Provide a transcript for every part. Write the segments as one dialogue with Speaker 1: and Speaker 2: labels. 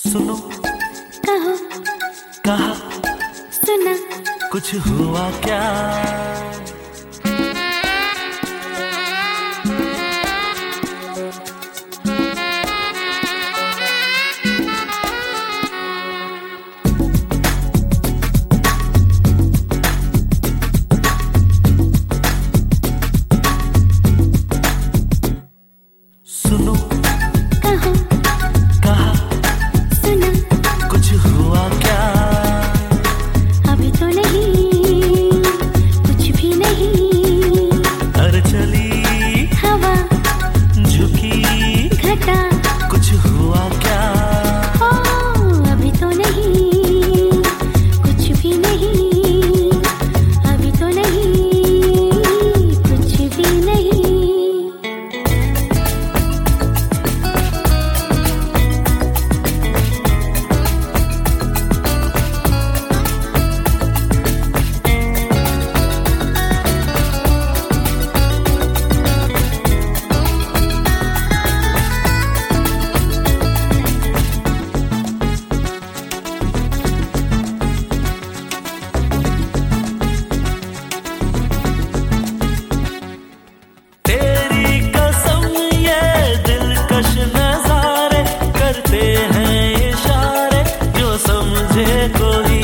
Speaker 1: सुनो,
Speaker 2: कहो,
Speaker 1: कहा,
Speaker 2: सुना,
Speaker 1: कुछ हुआ क्या? सुनो,
Speaker 2: कहो,
Speaker 1: कहा,
Speaker 2: सुना,
Speaker 1: कुछ हुआ क्या?
Speaker 2: अभी तो नहीं, कुछ भी नहीं।
Speaker 1: अरे चली
Speaker 2: हवा,
Speaker 1: झुकी
Speaker 2: घटा,
Speaker 1: कुछ हुआ क्या?
Speaker 2: हो अभी तो नहीं, कुछ भी नहीं। अभी तो नहीं, कुछ भी नहीं।
Speaker 1: तेरी कसम ये दिलकश नजारे करते हैं इशारे जो समझे कोई।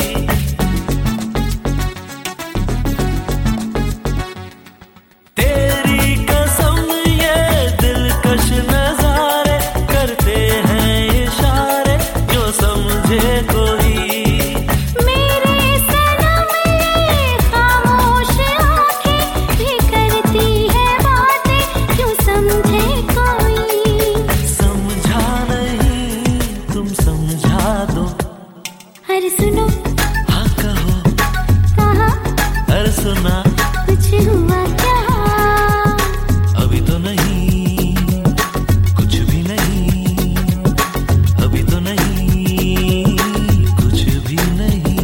Speaker 1: तेरी कसम ये दिलकश नजारे करते हैं इशारे जो समझे कोई।
Speaker 2: मेरे सनम ये खामोश आँखें भी करती है बातें, क्यों समझे कोई।
Speaker 1: समझा नहीं तुम समझा दो।
Speaker 2: अरे सुनो,
Speaker 1: हाँ कहो,
Speaker 2: कहा,
Speaker 1: अरे सुना,
Speaker 2: कुछ हुआ क्या?
Speaker 1: अभी तो नहीं, कुछ भी नहीं। अभी तो नहीं, कुछ भी नहीं।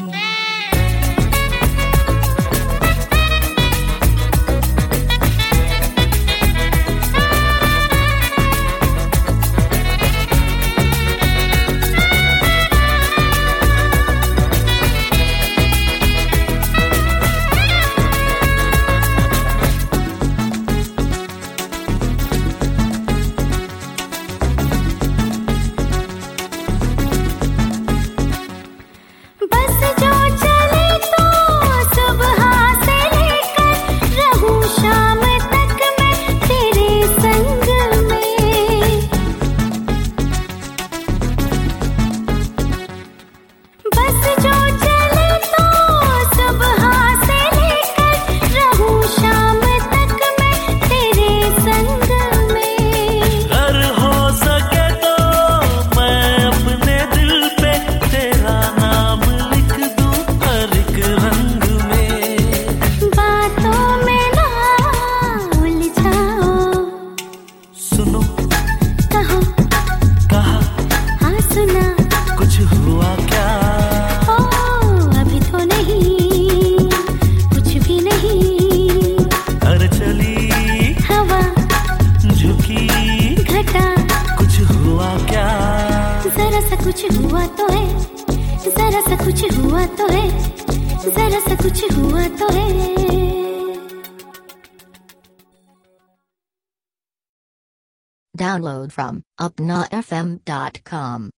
Speaker 2: बस जो चले तो सुबह से लेकर रहूं शाम तक मैं तेरे संग में। बस जो चले तो सुबह से लेकर रहूं शाम तक मैं तेरे संग में।
Speaker 1: अगर हो सके तो मैं अपने दिल पे तेरा नाम लिख दूं हर एक रंग में।
Speaker 2: बातों में ना उलझाओ,
Speaker 1: सुनो,
Speaker 2: कहो,
Speaker 1: कहा,
Speaker 2: हाँ सुना,
Speaker 1: कुछ हुआ क्या?
Speaker 2: हो अभी तो नहीं, कुछ भी नहीं।
Speaker 1: अरे चली
Speaker 2: हवा,
Speaker 1: झुकी
Speaker 2: घटा,
Speaker 1: कुछ हुआ क्या?
Speaker 2: जरा सा कुछ हुआ तो है, जरा सा कुछ हुआ तो है, जरा सा कुछ हुआ तो है।
Speaker 3: Download from upnafm.com.